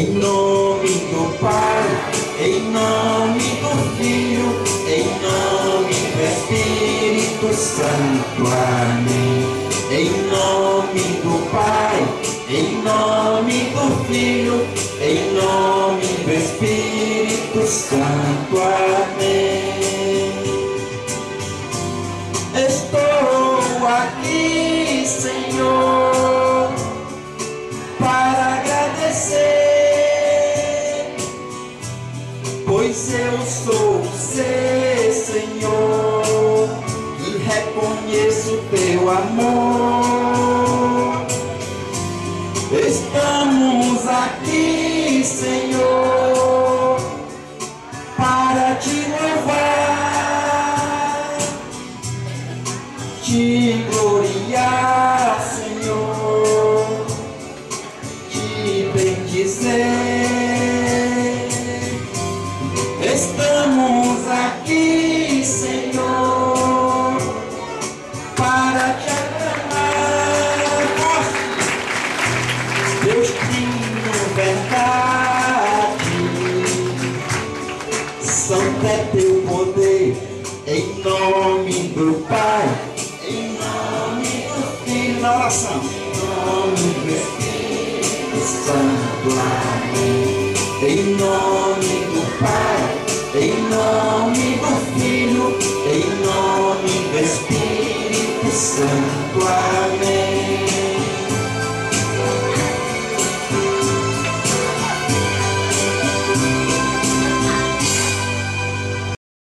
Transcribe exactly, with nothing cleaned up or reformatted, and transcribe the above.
Em nome do Pai, em nome do Filho, em nome do Espírito Santo. Amém. Em nome do Pai, em nome do Filho, em nome do Espírito Santo. Amém. Estou aqui, Senhor, para agradecer, pois eu sou seu, Senhor, e reconheço teu amor. Estamos aqui, Senhor, para te louvar, te gloriar, Senhor, te bendizer. Estamos aqui, Senhor, para te aclamar. Deus Trino, verdade, santo é teu poder. Em nome do Pai, em nome do Filho, na oração, em nome do Espírito Santo. Amém. Em nome